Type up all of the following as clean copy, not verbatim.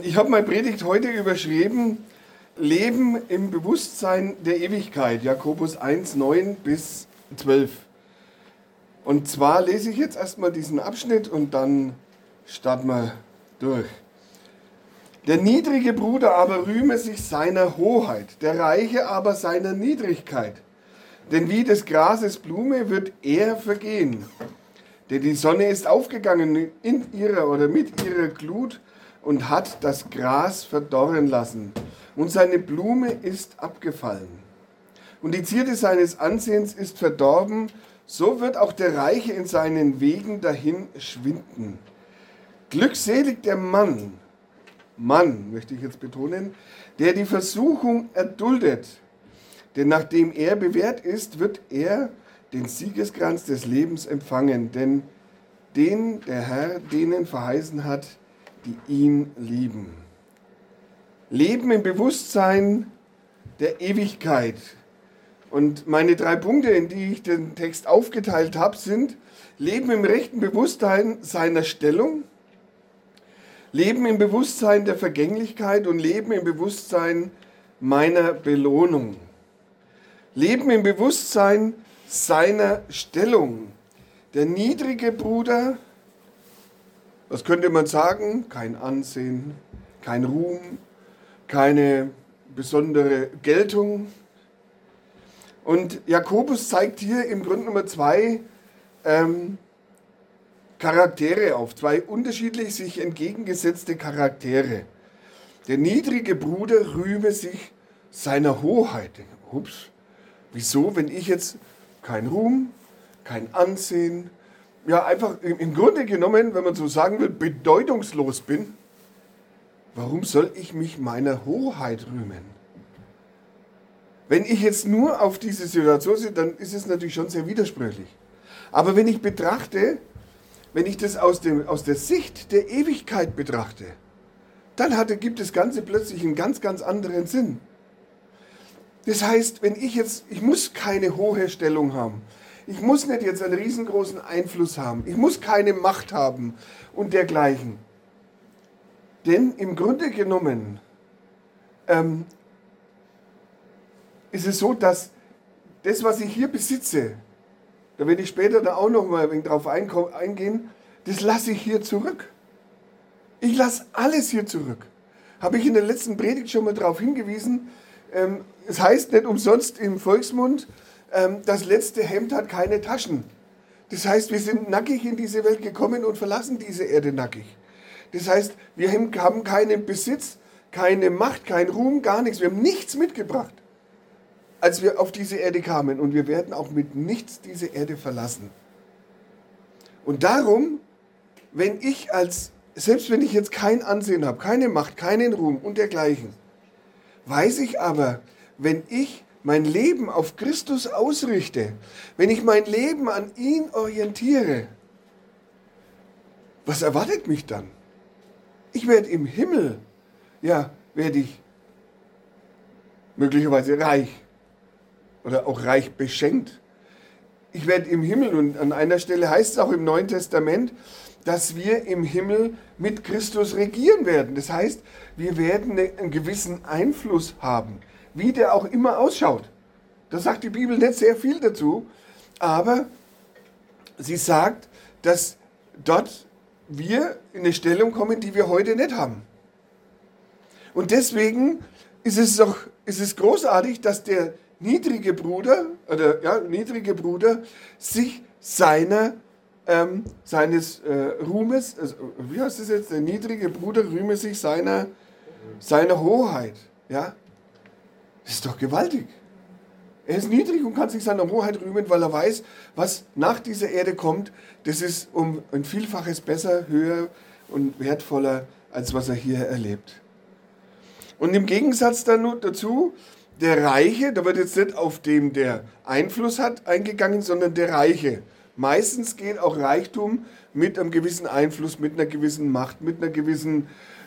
Ich habe meine Predigt heute überschrieben, Leben im Bewusstsein der Ewigkeit, Jakobus 1, 9 bis 12. Und zwar lese ich jetzt erstmal diesen Abschnitt und dann starten wir durch. Der niedrige Bruder aber rühme sich seiner Hoheit, der Reiche aber seiner Niedrigkeit. Denn wie des Grases Blume wird er vergehen. Denn die Sonne ist aufgegangen in ihrer oder mit ihrer Glut und hat das Gras verdorren lassen. Und seine Blume ist abgefallen. Und die Zierde seines Ansehens ist verdorben, so wird auch der Reiche in seinen Wegen dahin schwinden. Glückselig der Mann möchte ich jetzt betonen, der die Versuchung erduldet. Denn nachdem er bewährt ist, wird er den Siegeskranz des Lebens empfangen. Denn den der Herr denen verheißen hat, die ihn lieben. Leben im Bewusstsein der Ewigkeit. Und meine 3 Punkte, in die ich den Text aufgeteilt habe, sind: Leben im rechten Bewusstsein seiner Stellung, Leben im Bewusstsein der Vergänglichkeit und Leben im Bewusstsein meiner Belohnung. Leben im Bewusstsein seiner Stellung. Der niedrige Bruder, was könnte man sagen? Kein Ansehen, kein Ruhm, keine besondere Geltung. Und Jakobus zeigt hier im Grunde Nummer 2 Charaktere auf, 2 unterschiedlich sich entgegengesetzte Charaktere. Der niedrige Bruder rühme sich seiner Hoheit. Ups, wieso, wenn ich jetzt kein Ruhm, kein Ansehen, ja einfach im Grunde genommen, wenn man so sagen will, bedeutungslos bin, warum soll ich mich meiner Hoheit rühmen? Wenn ich jetzt nur auf diese Situation sehe, dann ist es natürlich schon sehr widersprüchlich. Aber wenn ich betrachte, wenn ich das aus der Sicht der Ewigkeit betrachte, dann gibt das Ganze plötzlich einen ganz, ganz anderen Sinn. Das heißt, ich muss keine hohe Stellung haben. Ich muss nicht jetzt einen riesengroßen Einfluss haben. Ich muss keine Macht haben und dergleichen. Denn im Grunde genommen ist es so, dass das, was ich hier besitze, da werde ich später da auch noch mal ein wenig drauf eingehen, das lasse ich hier zurück. Ich lasse alles hier zurück. Habe ich in der letzten Predigt schon mal darauf hingewiesen. Es heißt nicht umsonst im Volksmund, das letzte Hemd hat keine Taschen. Das heißt, wir sind nackig in diese Welt gekommen und verlassen diese Erde nackig. Das heißt, wir haben keinen Besitz, keine Macht, keinen Ruhm, gar nichts. Wir haben nichts mitgebracht, als wir auf diese Erde kamen. Und wir werden auch mit nichts diese Erde verlassen. Und darum, selbst wenn ich jetzt kein Ansehen habe, keine Macht, keinen Ruhm und dergleichen, weiß ich aber, wenn ich mein Leben auf Christus ausrichte, wenn ich mein Leben an ihn orientiere, was erwartet mich dann? Ich werde im Himmel, werde ich möglicherweise reich oder auch reich beschenkt. Ich werde im Himmel, und an einer Stelle heißt es auch im Neuen Testament, dass wir im Himmel mit Christus regieren werden. Das heißt, wir werden einen gewissen Einfluss haben, wie der auch immer ausschaut. Da sagt die Bibel nicht sehr viel dazu, aber sie sagt, dass dort wir in eine Stellung kommen, die wir heute nicht haben. Und deswegen ist es großartig, dass der niedrige Bruder sich seines Ruhmes, also, wie heißt das jetzt? Der niedrige Bruder rühme sich seiner Hoheit. Ja? Das ist doch gewaltig. Er ist niedrig und kann sich seiner Hoheit rühmen, weil er weiß, was nach dieser Erde kommt, das ist um ein Vielfaches besser, höher und wertvoller, als was er hier erlebt. Und im Gegensatz dazu, der Reiche, da wird jetzt nicht auf dem, der Einfluss hat, eingegangen, sondern der Reiche. Meistens geht auch Reichtum mit einem gewissen Einfluss, mit einer gewissen Macht, mit einer gewissen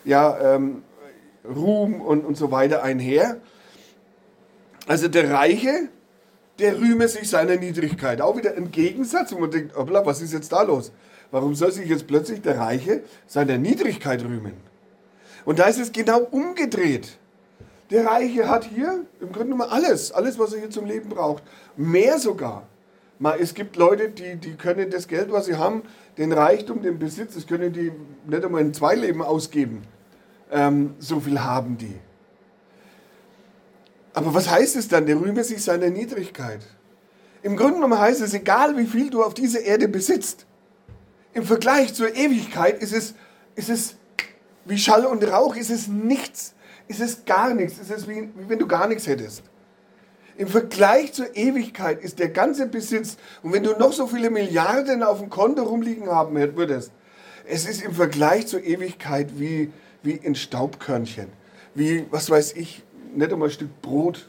Ruhm und so weiter einher. Also der Reiche, der rühme sich seiner Niedrigkeit. Auch wieder ein Gegensatz, wo man denkt, hoppla, was ist jetzt da los? Warum soll sich jetzt plötzlich der Reiche seiner Niedrigkeit rühmen? Und da ist es genau umgedreht. Der Reiche hat hier im Grunde genommen alles, was er hier zum Leben braucht. Mehr sogar. Es gibt Leute, die können das Geld, was sie haben, den Reichtum, den Besitz, das können die nicht einmal in 2 Leben ausgeben. So viel haben die. Aber was heißt es dann? Der rühme sich seiner Niedrigkeit. Im Grunde genommen heißt es, egal wie viel du auf dieser Erde besitzt, im Vergleich zur Ewigkeit ist es wie Schall und Rauch, ist es nichts, ist es gar nichts, ist es wie wenn du gar nichts hättest. Im Vergleich zur Ewigkeit ist der ganze Besitz, und wenn du noch so viele Milliarden auf dem Konto rumliegen haben würdest, es ist im Vergleich zur Ewigkeit wie ein Staubkörnchen, wie, was weiß ich, nicht einmal ein Stück Brot.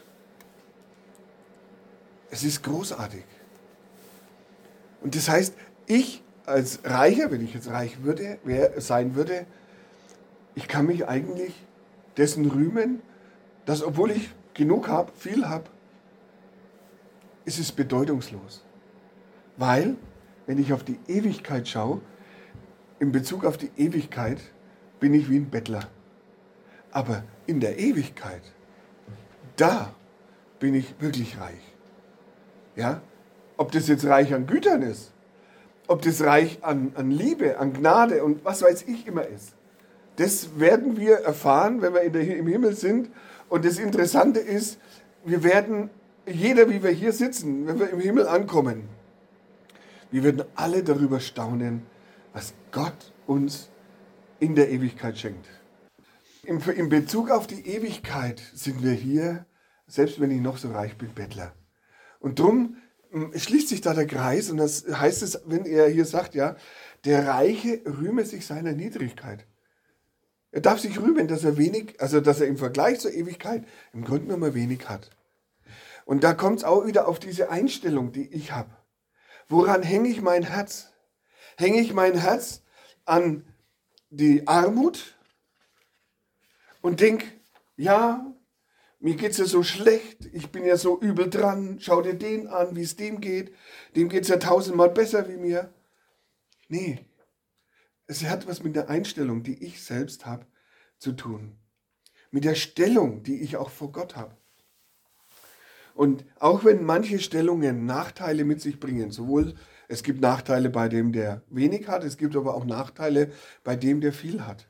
Es ist großartig. Und das heißt, ich als Reicher, wenn ich jetzt reich sein würde, ich kann mich eigentlich dessen rühmen, dass, obwohl ich genug habe, viel habe, ist es bedeutungslos. Weil, wenn ich auf die Ewigkeit schaue, in Bezug auf die Ewigkeit bin ich wie ein Bettler. Aber in der Ewigkeit, da bin ich wirklich reich. Ja? Ob das jetzt reich an Gütern ist, ob das reich an Liebe, an Gnade und was weiß ich immer ist. Das werden wir erfahren, wenn wir im Himmel sind. Und das Interessante ist, wir werden, jeder wie wir hier sitzen, wenn wir im Himmel ankommen, wir werden alle darüber staunen, was Gott uns in der Ewigkeit schenkt. In Bezug auf die Ewigkeit sind wir hier, selbst wenn ich noch so reich bin, Bettler. Und drum schließt sich da der Kreis, und das heißt es, wenn er hier sagt, ja, der Reiche rühme sich seiner Niedrigkeit. Er darf sich rühmen, dass er im Vergleich zur Ewigkeit im Grunde genommen wenig hat. Und da kommt es auch wieder auf diese Einstellung, die ich habe. Woran hänge ich mein Herz? Hänge ich mein Herz an die Armut und denke, ja, mir geht es ja so schlecht, ich bin ja so übel dran, schau dir den an, wie es dem geht es ja 1000-mal besser wie mir. Nee, es hat was mit der Einstellung, die ich selbst habe, zu tun. Mit der Stellung, die ich auch vor Gott habe. Und auch wenn manche Stellungen Nachteile mit sich bringen, es gibt Nachteile bei dem, der wenig hat, es gibt aber auch Nachteile bei dem, der viel hat.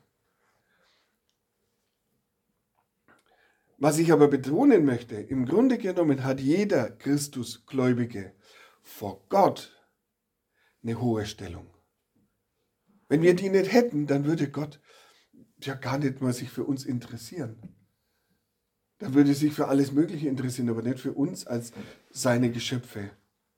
Was ich aber betonen möchte, im Grunde genommen hat jeder Christusgläubige vor Gott eine hohe Stellung. Wenn wir die nicht hätten, dann würde Gott ja gar nicht mal sich für uns interessieren. Dann würde sich für alles Mögliche interessieren, aber nicht für uns als seine Geschöpfe.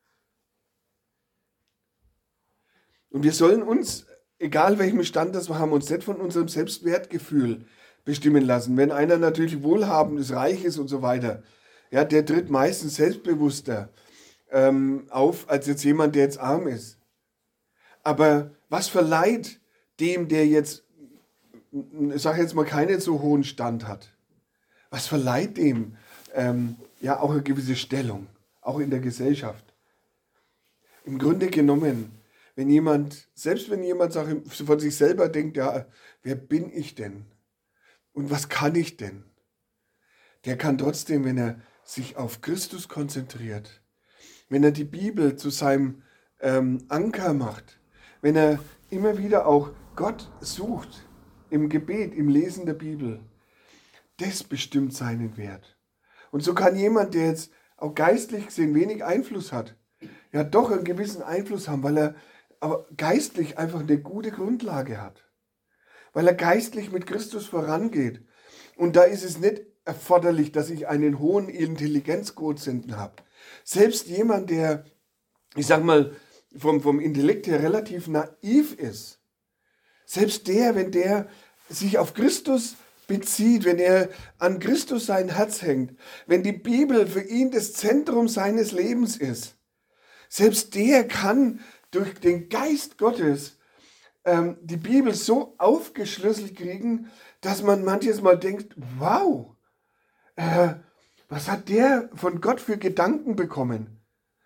Und wir sollen uns, egal welchem Stand das wir haben, uns nicht von unserem Selbstwertgefühl bestimmen lassen. Wenn einer natürlich wohlhabend ist, reich ist und so weiter, ja, der tritt meistens selbstbewusster auf, als jetzt jemand, der jetzt arm ist. Aber was verleiht dem, der jetzt, ich sage jetzt mal, keinen so hohen Stand hat? Was verleiht dem ja auch eine gewisse Stellung, auch in der Gesellschaft? Im Grunde genommen, selbst wenn jemand von sich selber denkt, ja, wer bin ich denn? Und was kann ich denn? Der kann trotzdem, wenn er sich auf Christus konzentriert, wenn er die Bibel zu seinem Anker macht, wenn er immer wieder auch Gott sucht, im Gebet, im Lesen der Bibel, das bestimmt seinen Wert. Und so kann jemand, der jetzt auch geistlich gesehen wenig Einfluss hat, ja doch einen gewissen Einfluss haben, weil er aber geistlich einfach eine gute Grundlage hat. Weil er geistlich mit Christus vorangeht. Und da ist es nicht erforderlich, dass ich einen hohen Intelligenzquotienten habe. Selbst jemand, der, ich sag mal, vom Intellekt her relativ naiv ist, selbst wenn der sich auf Christus bezieht, wenn er an Christus sein Herz hängt, wenn die Bibel für ihn das Zentrum seines Lebens ist, selbst der kann durch den Geist Gottes die Bibel so aufgeschlüsselt kriegen, dass man manches Mal denkt, wow, was hat der von Gott für Gedanken bekommen?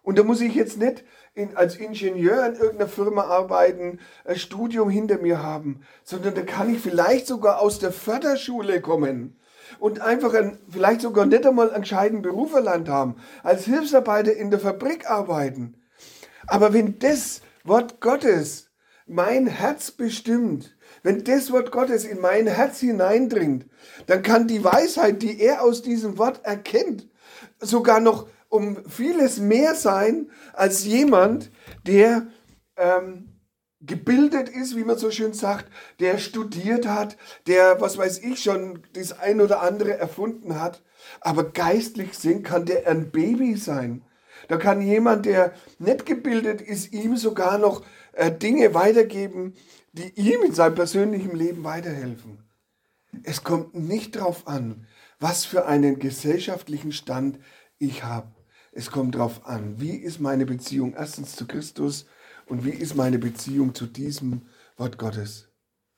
Und da muss ich jetzt nicht als Ingenieur in irgendeiner Firma arbeiten, ein Studium hinter mir haben, sondern da kann ich vielleicht sogar aus der Förderschule kommen und einfach vielleicht sogar nicht einmal einen gescheiten Beruf erlernt haben, als Hilfsarbeiter in der Fabrik arbeiten. Aber wenn das Wort Gottes mein Herz bestimmt, wenn das Wort Gottes in mein Herz hineindringt, dann kann die Weisheit, die er aus diesem Wort erkennt, sogar noch um vieles mehr sein als jemand, der gebildet ist, wie man so schön sagt, der studiert hat, der, was weiß ich, schon das ein oder andere erfunden hat. Aber geistlich sehen kann der ein Baby sein. Da kann jemand, der nicht gebildet ist, ihm sogar noch Dinge weitergeben, die ihm in seinem persönlichen Leben weiterhelfen. Es kommt nicht darauf an, was für einen gesellschaftlichen Stand ich habe. Es kommt darauf an, wie ist meine Beziehung erstens zu Christus und wie ist meine Beziehung zu diesem Wort Gottes.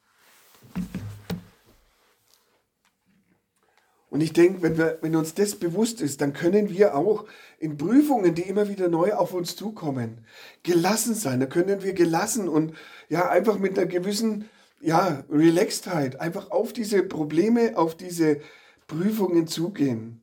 Und ich denke, wenn uns das bewusst ist, dann können wir auch in Prüfungen, die immer wieder neu auf uns zukommen, gelassen sein. Da können wir gelassen und ja einfach mit einer gewissen Relaxedheit einfach auf diese Probleme, auf diese Prüfungen zugehen.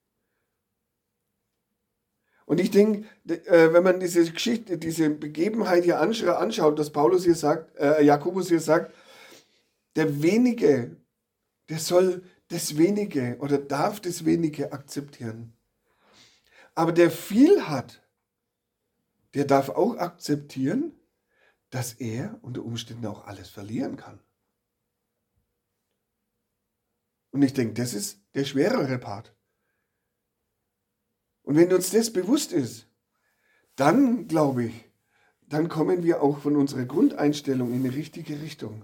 Und ich denke, wenn man diese Geschichte, diese Begebenheit hier anschaut, dass Jakobus hier sagt, der Wenige, der soll das Wenige oder darf das Wenige akzeptieren. Aber der viel hat, der darf auch akzeptieren, dass er unter Umständen auch alles verlieren kann. Und ich denke, das ist der schwerere Part. Und wenn uns das bewusst ist, dann glaube ich, dann kommen wir auch von unserer Grundeinstellung in die richtige Richtung.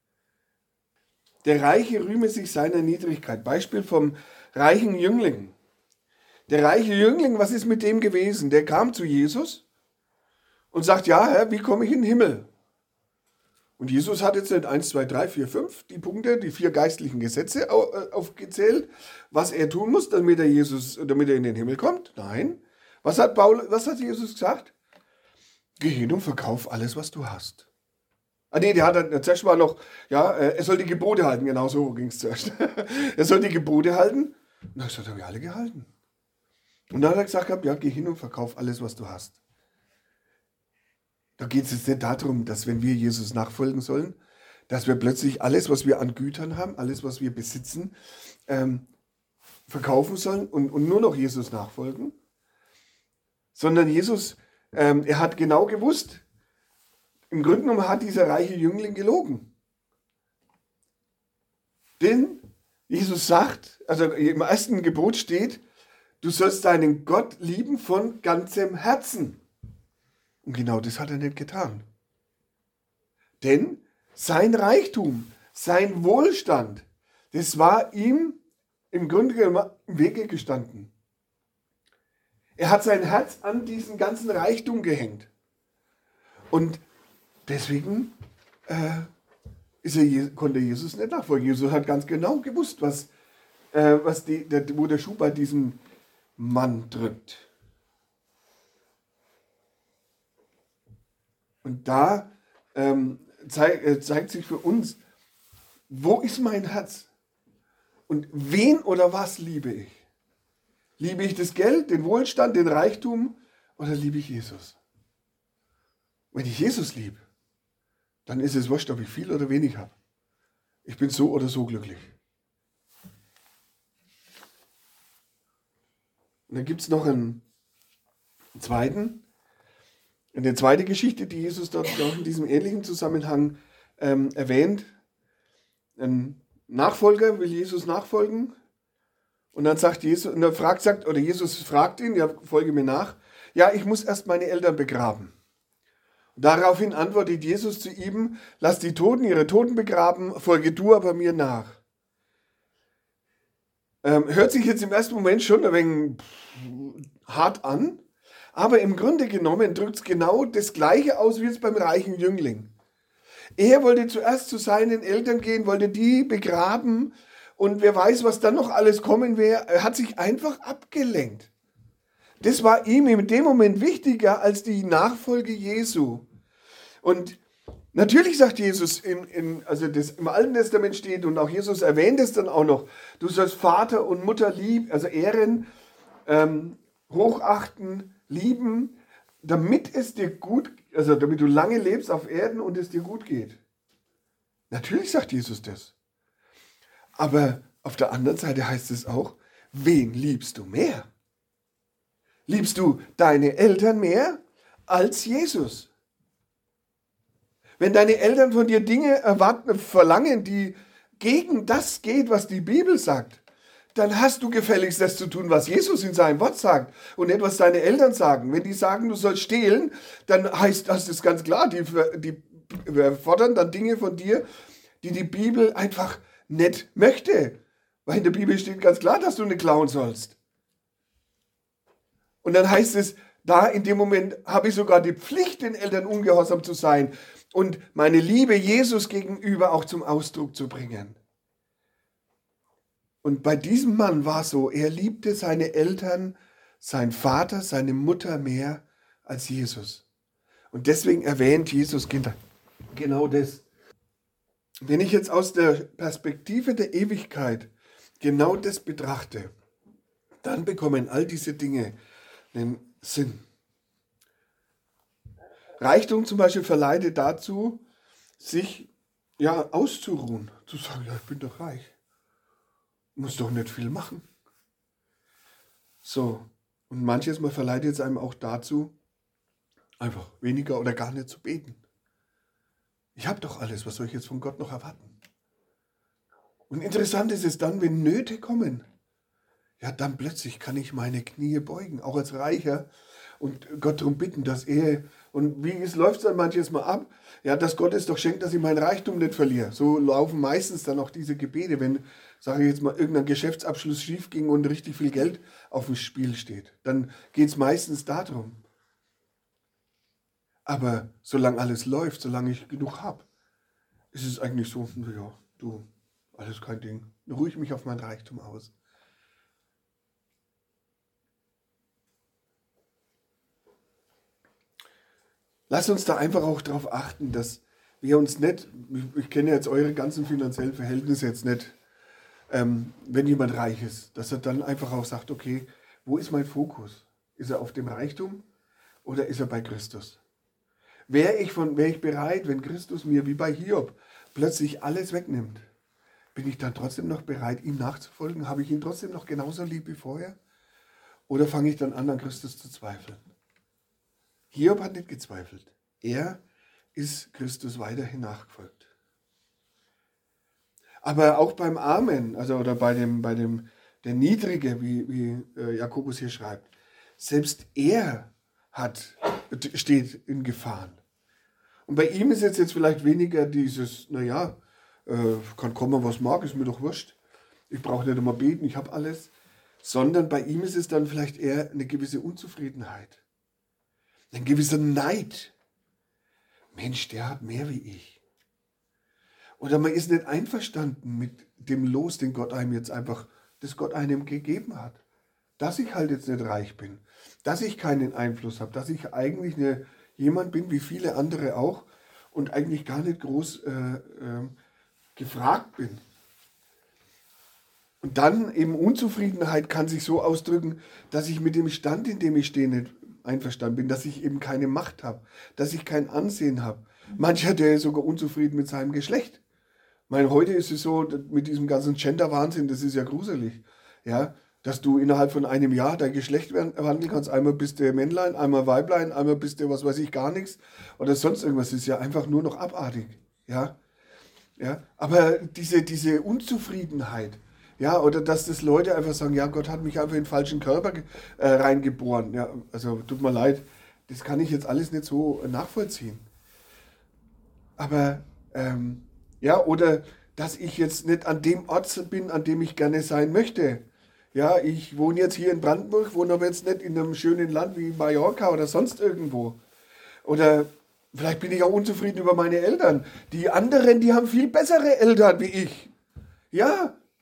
Der Reiche rühme sich seiner Niedrigkeit. Beispiel vom reichen Jüngling. Der reiche Jüngling, was ist mit dem gewesen? Der kam zu Jesus und sagt, ja, Herr, wie komme ich in den Himmel? Und Jesus hat jetzt nicht 1, 2, 3, 4, 5 die Punkte, die 4 geistlichen Gesetze aufgezählt, was er tun muss, damit er in den Himmel kommt. Nein. Was hat Jesus gesagt? Geh hin und verkauf alles, was du hast. Der hat dann zuerst mal noch, er soll die Gebote halten, genau so ging es zuerst. Er soll die Gebote halten. Und das hat er alle gehalten. Und dann hat er gesagt, geh hin und verkauf alles, was du hast. Da geht es jetzt nicht darum, dass wenn wir Jesus nachfolgen sollen, dass wir plötzlich alles, was wir an Gütern haben, alles, was wir besitzen, verkaufen sollen und nur noch Jesus nachfolgen. Sondern Jesus, er hat genau gewusst, im Grunde genommen hat dieser reiche Jüngling gelogen. Denn Jesus sagt, also im ersten Gebot steht, du sollst deinen Gott lieben von ganzem Herzen. Und genau das hat er nicht getan. Denn sein Reichtum, sein Wohlstand, das war ihm im Grunde genommen im Wege gestanden. Er hat sein Herz an diesen ganzen Reichtum gehängt. Und deswegen konnte Jesus nicht nachfolgen. Jesus hat ganz genau gewusst, wo der Schuh bei diesem Mann drückt. Und da zeigt sich für uns, wo ist mein Herz? Und wen oder was liebe ich? Liebe ich das Geld, den Wohlstand, den Reichtum oder liebe ich Jesus? Wenn ich Jesus liebe, dann ist es wurscht, ob ich viel oder wenig habe. Ich bin so oder so glücklich. Und dann gibt es noch einen zweiten. Eine zweite Geschichte, die Jesus dort in diesem ähnlichen Zusammenhang erwähnt. Ein Nachfolger will Jesus nachfolgen und dann Jesus fragt ihn, folge mir nach, ich muss erst meine Eltern begraben. Und daraufhin antwortet Jesus zu ihm, lass die Toten ihre Toten begraben, folge du aber mir nach. Hört sich jetzt im ersten Moment schon ein wenig hart an, aber im Grunde genommen drückt es genau das Gleiche aus wie jetzt beim reichen Jüngling. Er wollte zuerst zu seinen Eltern gehen, wollte die begraben und wer weiß, was dann noch alles kommen wäre. Er hat sich einfach abgelenkt. Das war ihm in dem Moment wichtiger als die Nachfolge Jesu. Und natürlich sagt Jesus, also das im Alten Testament steht und auch Jesus erwähnt es dann auch noch, du sollst Vater und Mutter lieben, also ehren, hochachten, lieben, damit es dir gut, also damit du lange lebst auf Erden und es dir gut geht. Natürlich sagt Jesus das. Aber auf der anderen Seite heißt es auch, wen liebst du mehr? Liebst du deine Eltern mehr als Jesus? Wenn deine Eltern von dir Dinge verlangen, die gegen das geht, was die Bibel sagt, dann hast du gefälligst das zu tun, was Jesus in seinem Wort sagt und nicht, was deine Eltern sagen. Wenn die sagen, du sollst stehlen, dann heißt das ganz klar, die fordern dann Dinge von dir, die die Bibel einfach nicht möchte. Weil in der Bibel steht ganz klar, dass du nicht klauen sollst. Und dann heißt es, da in dem Moment habe ich sogar die Pflicht, den Eltern ungehorsam zu sein und meine Liebe Jesus gegenüber auch zum Ausdruck zu bringen. Und bei diesem Mann war es so, er liebte seine Eltern, seinen Vater, seine Mutter mehr als Jesus. Und deswegen erwähnt Jesus genau das. Wenn ich jetzt aus der Perspektive der Ewigkeit genau das betrachte, dann bekommen all diese Dinge einen Sinn. Reichtum zum Beispiel verleitet dazu, sich auszuruhen, zu sagen, ja, ich bin doch reich, muss doch nicht viel machen. So, und manches Mal verleitet es einem auch dazu, einfach weniger oder gar nicht zu beten. Ich habe doch alles, was soll ich jetzt von Gott noch erwarten? Und interessant ist es dann, wenn Nöte kommen, ja, dann plötzlich kann ich meine Knie beugen, auch als Reicher, und Gott darum bitten, dass er, und wie läuft es dann manches Mal ab? Ja, dass Gott es doch schenkt, dass ich meinen Reichtum nicht verliere. So laufen meistens dann auch diese Gebete, wenn, sage ich jetzt mal, irgendein Geschäftsabschluss schief ging und richtig viel Geld auf dem Spiel steht. Dann geht es meistens darum. Aber solange alles läuft, solange ich genug habe, ist es eigentlich so, ja, du, alles kein Ding. Dann ruhe ich mich auf mein Reichtum aus. Lass uns da einfach auch darauf achten, dass wir uns nicht, ich kenne jetzt eure ganzen finanziellen Verhältnisse jetzt nicht, wenn jemand reich ist, dass er dann einfach auch sagt, okay, wo ist mein Fokus? Ist er auf dem Reichtum oder ist er bei Christus? Wäre ich bereit, wenn Christus mir wie bei Hiob plötzlich alles wegnimmt, bin ich dann trotzdem noch bereit, ihm nachzufolgen? Habe ich ihn trotzdem noch genauso lieb wie vorher? Oder fange ich dann an Christus zu zweifeln? Hiob hat nicht gezweifelt. Er ist Christus weiterhin nachgefolgt. Aber auch beim Armen, also oder bei dem der Niedrige, wie Jakobus hier schreibt, selbst er steht in Gefahren. Und bei ihm ist jetzt vielleicht weniger dieses, kann kommen, was mag, ist mir doch wurscht. Ich brauche nicht immer beten, ich habe alles. Sondern bei ihm ist es dann vielleicht eher eine gewisse Unzufriedenheit. Ein gewisser Neid. Mensch, der hat mehr wie ich. Oder man ist nicht einverstanden mit dem Los, den Gott einem jetzt einfach, das Gott einem gegeben hat. Dass ich halt jetzt nicht reich bin. Dass ich keinen Einfluss habe. Dass ich eigentlich jemand bin, wie viele andere auch. Und eigentlich gar nicht groß gefragt bin. Und dann eben Unzufriedenheit kann sich so ausdrücken, dass ich mit dem Stand, in dem ich stehe, nicht einverstanden bin, dass ich eben keine Macht habe, dass ich kein Ansehen habe. Mancher, der ist sogar unzufrieden mit seinem Geschlecht. Ich meine, heute ist es so, mit diesem ganzen Gender-Wahnsinn, das ist ja gruselig, ja, dass du innerhalb von einem Jahr dein Geschlecht wandeln kannst. Einmal bist du Männlein, einmal Weiblein, einmal bist du was weiß ich, gar nichts oder sonst irgendwas. Das ist ja einfach nur noch abartig, ja. Ja, aber diese Unzufriedenheit, ja, oder dass das Leute einfach sagen, ja, Gott hat mich einfach in den falschen Körper reingeboren. Ja, also tut mir leid, das kann ich jetzt alles nicht so nachvollziehen. Aber, oder dass ich jetzt nicht an dem Ort bin, an dem ich gerne sein möchte. Ja, ich wohne jetzt hier in Brandenburg, wohne aber jetzt nicht in einem schönen Land wie Mallorca oder sonst irgendwo. Oder vielleicht bin ich auch unzufrieden über meine Eltern. Die anderen, die haben viel bessere Eltern wie ich. Ja,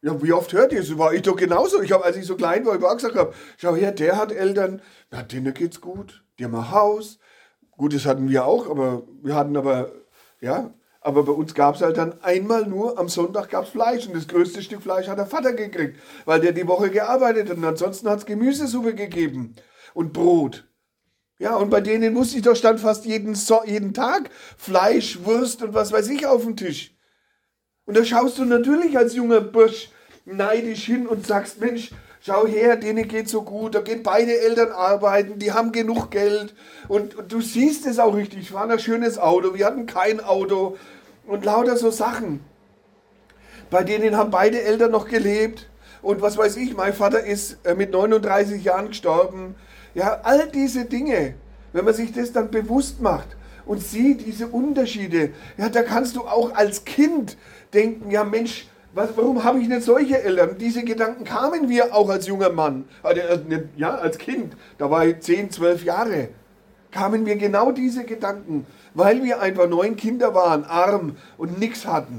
Ja, wie oft hört ihr es? War ich doch genauso. Als ich so klein war, ich auch gesagt habe, schau her, der hat Eltern, na, denen geht's gut, die haben ein Haus. Gut, das hatten wir auch, aber bei uns gab es halt dann einmal nur, am Sonntag gab es Fleisch und das größte Stück Fleisch hat der Vater gekriegt, weil der die Woche gearbeitet hat und ansonsten hat es Gemüsesuppe gegeben und Brot. Ja, und bei denen wusste ich doch, stand fast jeden Tag Fleisch, Wurst und was weiß ich auf dem Tisch. Und da schaust du natürlich als junger Bursch neidisch hin und sagst, Mensch, schau her, denen geht so gut, da gehen beide Eltern arbeiten, die haben genug Geld und du siehst es auch richtig, ich war ein schönes Auto, wir hatten kein Auto und lauter so Sachen. Bei denen haben beide Eltern noch gelebt und was weiß ich, mein Vater ist mit 39 Jahren gestorben. Ja, all diese Dinge, wenn man sich das dann bewusst macht und sieht diese Unterschiede, ja, da kannst du auch als Kind denken, ja Mensch, warum habe ich nicht solche Eltern? Diese Gedanken kamen mir auch als junger Mann, ja, als Kind, da war ich 10, 12 Jahre, kamen mir genau diese Gedanken, weil wir einfach 9 Kinder waren, arm und nichts hatten.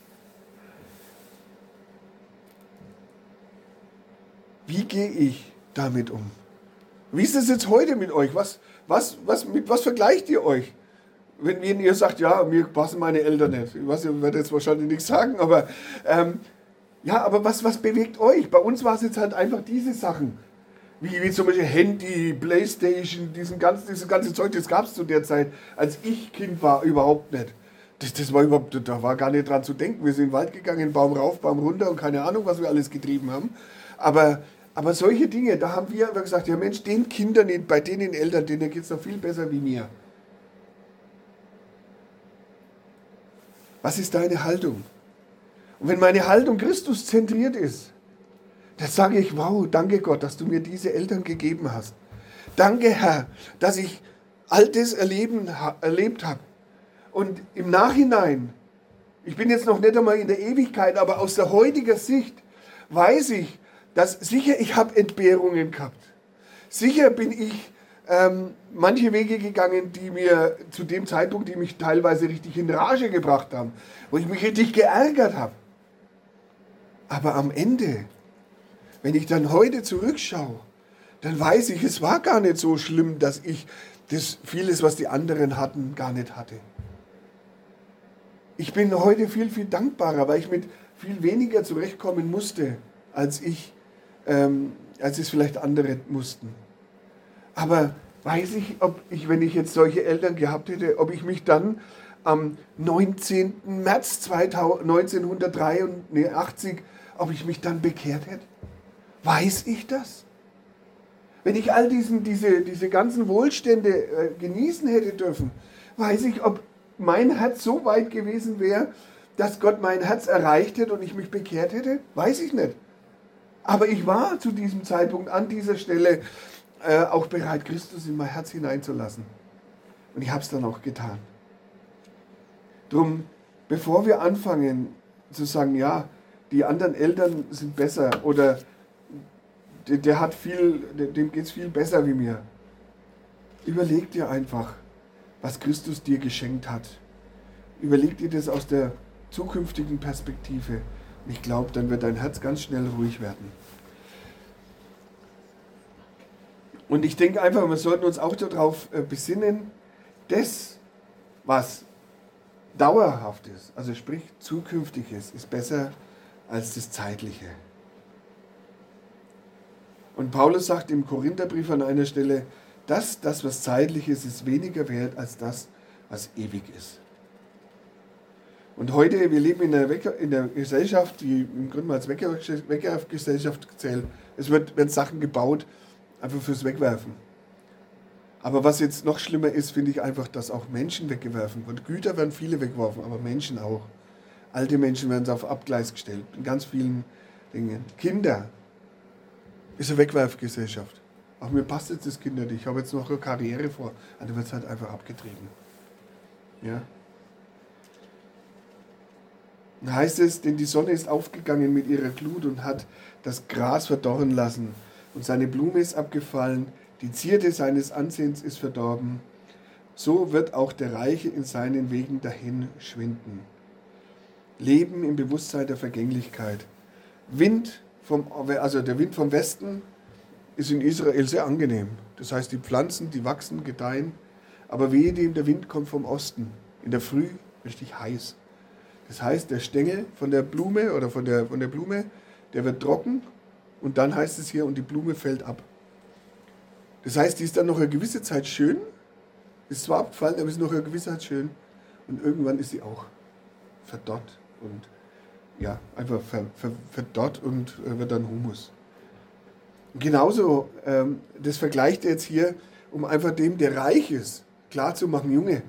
Wie gehe ich damit um? Wie ist es jetzt heute mit euch? Mit was vergleicht ihr euch? Wenn ihr sagt, ja, mir passen meine Eltern nicht. Ich weiß, ihr werdet jetzt wahrscheinlich nichts sagen, aber aber was bewegt euch? Bei uns war es jetzt halt einfach diese Sachen. Wie zum Beispiel Handy, Playstation, dieses ganze Zeug, das gab es zu der Zeit, als ich Kind war, überhaupt nicht. Das war überhaupt, da war gar nicht dran zu denken. Wir sind in den Wald gegangen, Baum rauf, Baum runter und keine Ahnung, was wir alles getrieben haben. Aber solche Dinge, da haben wir einfach gesagt, ja Mensch, den Kindern, bei denen Eltern, denen geht es noch viel besser wie mir. Was ist deine Haltung? Und wenn meine Haltung Christus zentriert ist, dann sage ich, wow, danke Gott, dass du mir diese Eltern gegeben hast. Danke Herr, dass ich all das erlebt habe. Und im Nachhinein, ich bin jetzt noch nicht einmal in der Ewigkeit, aber aus der heutigen Sicht weiß ich, dass sicher ich habe Entbehrungen gehabt. Sicher bin ich manche Wege gegangen, die mir zu dem Zeitpunkt, die mich teilweise richtig in Rage gebracht haben, wo ich mich richtig geärgert habe. Aber am Ende, wenn ich dann heute zurückschaue, dann weiß ich, es war gar nicht so schlimm, dass ich das vieles, was die anderen hatten, gar nicht hatte. Ich bin heute viel, viel dankbarer, weil ich mit viel weniger zurechtkommen musste, als es vielleicht andere mussten. Aber weiß ich, wenn ich jetzt solche Eltern gehabt hätte, ob ich mich dann am 19. März 1983, ob ich mich dann bekehrt hätte? Weiß ich das? Wenn ich all diese ganzen Wohlstände genießen hätte dürfen, weiß ich, ob mein Herz so weit gewesen wäre, dass Gott mein Herz erreicht hätte und ich mich bekehrt hätte? Weiß ich nicht. Aber ich war zu diesem Zeitpunkt an dieser Stelle auch bereit, Christus in mein Herz hineinzulassen. Und ich habe es dann auch getan. Drum, bevor wir anfangen zu sagen, ja, die anderen Eltern sind besser oder dem geht es viel besser wie mir. Überleg dir einfach, was Christus dir geschenkt hat. Überleg dir das aus der zukünftigen Perspektive. Und ich glaube, dann wird dein Herz ganz schnell ruhig werden. Und ich denke einfach, wir sollten uns auch darauf besinnen, das, was dauerhaft ist, also sprich zukünftig ist besser als das Zeitliche. Und Paulus sagt im Korintherbrief an einer Stelle, das, was zeitlich ist, ist weniger wert als das, was ewig ist. Und heute, wir leben in der Gesellschaft, die im Grunde mal als Wegwerfgesellschaft zählt. Es werden Sachen gebaut, einfach fürs Wegwerfen. Aber was jetzt noch schlimmer ist, finde ich einfach, dass auch Menschen weggeworfen werden. Güter werden viele weggeworfen, aber Menschen auch. Alte Menschen werden auf Abgleis gestellt, in ganz vielen Dingen. Kinder ist eine Wegwerfgesellschaft. Auch mir passt jetzt das Kinder nicht. Ich habe jetzt noch eine Karriere vor. Also wird es halt einfach abgetrieben. Ja. Dann heißt es, denn die Sonne ist aufgegangen mit ihrer Glut und hat das Gras verdorren lassen. Und seine Blume ist abgefallen, die Zierde seines Ansehens ist verdorben. So wird auch der Reiche in seinen Wegen dahin schwinden. Leben im Bewusstsein der Vergänglichkeit. der Wind vom Westen ist in Israel sehr angenehm. Das heißt, die Pflanzen, die wachsen, gedeihen. Aber wehe dem, der Wind kommt vom Osten. In der Früh richtig heiß. Das heißt, der Stängel von der Blume oder von der Blume, der wird trocken und dann heißt es hier, und die Blume fällt ab. Das heißt, die ist dann noch eine gewisse Zeit schön, ist zwar abgefallen, aber ist noch eine gewisse Zeit schön und irgendwann ist sie auch verdorrt und ja, einfach verdorrt und wird dann Humus. Und genauso, das vergleicht er jetzt hier, um einfach dem, der reich ist, klarzumachen, Junge,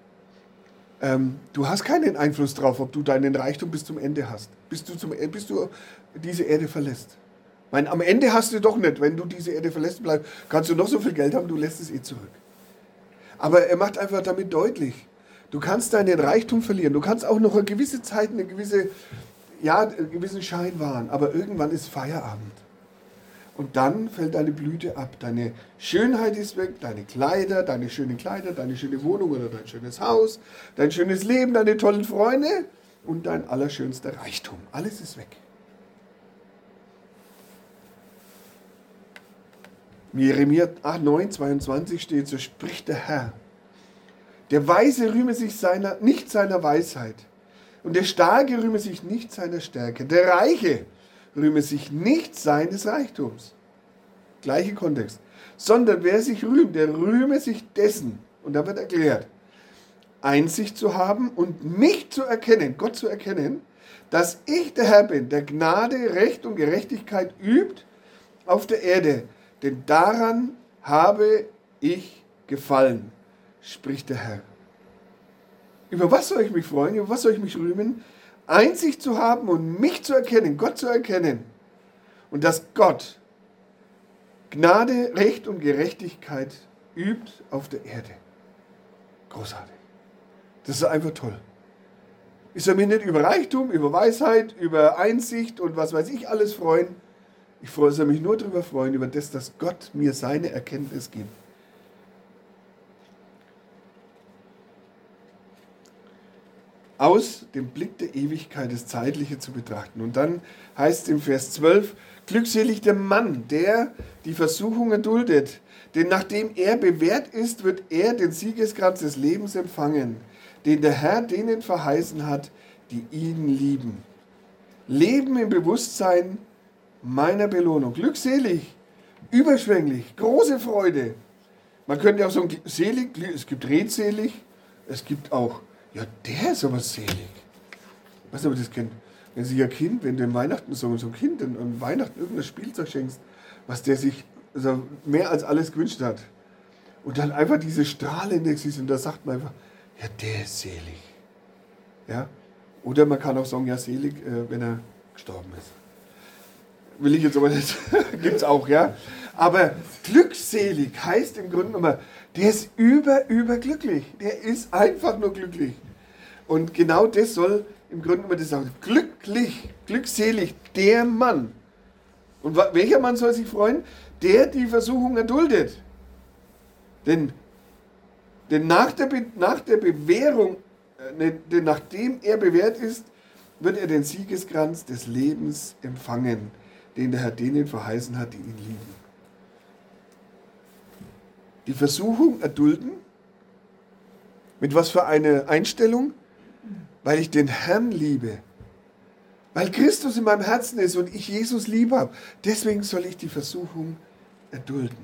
du hast keinen Einfluss drauf, ob du deinen Reichtum bis zum Ende hast, bis du diese Erde verlässt. Am Ende hast du doch nicht, wenn du diese Erde verlässt, kannst du noch so viel Geld haben, du lässt es zurück. Aber er macht einfach damit deutlich, du kannst deinen Reichtum verlieren, du kannst auch noch eine gewisse Zeit, einen gewissen Schein wahren, aber irgendwann ist Feierabend. Und dann fällt deine Blüte ab, deine Schönheit ist weg, deine schöne Wohnung oder dein schönes Haus, dein schönes Leben, deine tollen Freunde und dein allerschönster Reichtum. Alles ist weg. Jeremia 9,22 steht, so spricht der Herr. Der Weise rühme sich nicht seiner Weisheit und der Starke rühme sich nicht seiner Stärke. Der Reiche rühme sich nicht seines Reichtums. Gleicher Kontext. Sondern wer sich rühmt, der rühme sich dessen. Und da wird erklärt, Einsicht zu haben und mich zu erkennen, Gott zu erkennen, dass ich der Herr bin, der Gnade, Recht und Gerechtigkeit übt auf der Erde. Denn daran habe ich gefallen, spricht der Herr. Über was soll ich mich freuen? Über was soll ich mich rühmen? Einsicht zu haben und mich zu erkennen, Gott zu erkennen. Und dass Gott Gnade, Recht und Gerechtigkeit übt auf der Erde. Großartig. Das ist einfach toll. Ich soll mich nicht über Reichtum, über Weisheit, über Einsicht und was weiß ich alles freuen. Ich soll mich nur darüber freuen, über das, dass Gott mir seine Erkenntnis gibt. Aus dem Blick der Ewigkeit das Zeitliche zu betrachten. Und dann heißt es im Vers 12, glückselig der Mann, der die Versuchungen duldet, denn nachdem er bewährt ist, wird er den Siegeskranz des Lebens empfangen, den der Herr denen verheißen hat, die ihn lieben. Leben im Bewusstsein meiner Belohnung. Glückselig, überschwänglich, große Freude. Man könnte auch sagen, selig, es gibt redselig, es gibt auch, ja, der ist aber selig. Weißt du, ob ihr das kennt? Wenn sich ein Kind, wenn du Weihnachten so ein Kind an Weihnachten irgendein Spielzeug schenkst, was der sich mehr als alles gewünscht hat. Und dann einfach diese strahlende siehst und da sagt man einfach, ja, der ist selig. Ja? Oder man kann auch sagen, ja, selig, wenn er gestorben ist. Will ich jetzt aber nicht, gibt es auch, ja. Aber glückselig heißt im Grunde genommen, der ist überglücklich. Der ist einfach nur glücklich. Und genau das soll im Grunde genommen das sagen. Glückselig, der Mann. Und welcher Mann soll sich freuen? Der die Versuchung erduldet. Denn nach der Bewährung, denn nachdem er bewährt ist, wird er den Siegeskranz des Lebens empfangen, den der Herr denen verheißen hat, die ihn lieben. Die Versuchung erdulden. Mit was für eine Einstellung? Weil ich den Herrn liebe. Weil Christus in meinem Herzen ist und ich Jesus lieb habe. Deswegen soll ich die Versuchung erdulden.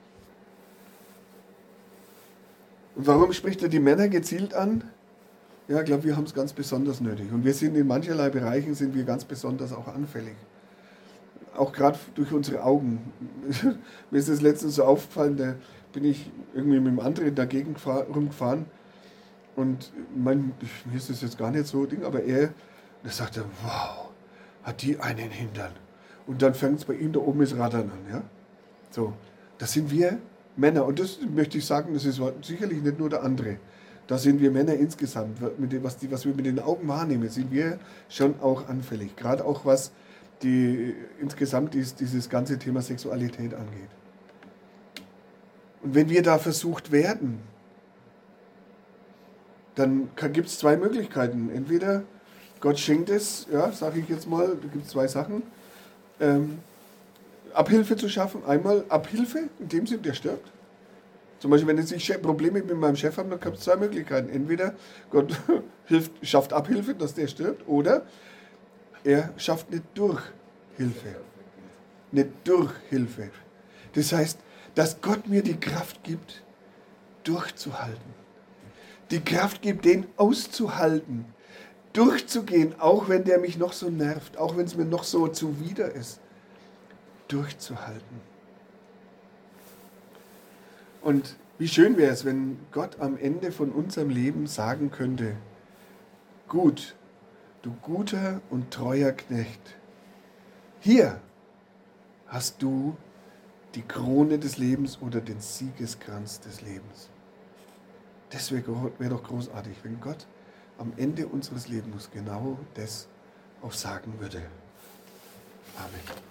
Und warum spricht er die Männer gezielt an? Ja, ich glaube, wir haben es ganz besonders nötig. Und wir sind in mancherlei Bereichen sind wir ganz besonders auch anfällig. Auch gerade durch unsere Augen. Mir ist das letztens so aufgefallen, da bin ich irgendwie mit dem anderen dagegen rumgefahren. Und mir ist das jetzt gar nicht so Ding, aber da sagt er, wow, hat die einen Hintern. Und dann fängt es bei ihm da oben das Rattern an. Ja? So, das sind wir Männer. Und das möchte ich sagen, das ist sicherlich nicht nur der andere. Da sind wir Männer insgesamt, mit dem, was wir mit den Augen wahrnehmen, sind wir schon auch anfällig. Gerade auch was insgesamt dieses ganze Thema Sexualität angeht. Und wenn wir da versucht werden, dann gibt es zwei Möglichkeiten. Entweder Gott schenkt es, ja, sage ich jetzt mal, da gibt es zwei Sachen. Abhilfe zu schaffen. Einmal Abhilfe, in dem Sinne, der stirbt. Zum Beispiel, wenn ich Probleme mit meinem Chef habe, dann gibt es zwei Möglichkeiten. Entweder Gott schafft Abhilfe, dass der stirbt, oder er schafft eine Durchhilfe. Eine Durchhilfe. Das heißt, dass Gott mir die Kraft gibt, durchzuhalten. Die Kraft gibt, den auszuhalten. Durchzugehen, auch wenn der mich noch so nervt, auch wenn es mir noch so zuwider ist. Durchzuhalten. Und wie schön wäre es, wenn Gott am Ende von unserem Leben sagen könnte, gut, du guter und treuer Knecht, hier hast du die Krone des Lebens oder den Siegeskranz des Lebens. Das wäre doch großartig, wenn Gott am Ende unseres Lebens genau das auch sagen würde. Amen.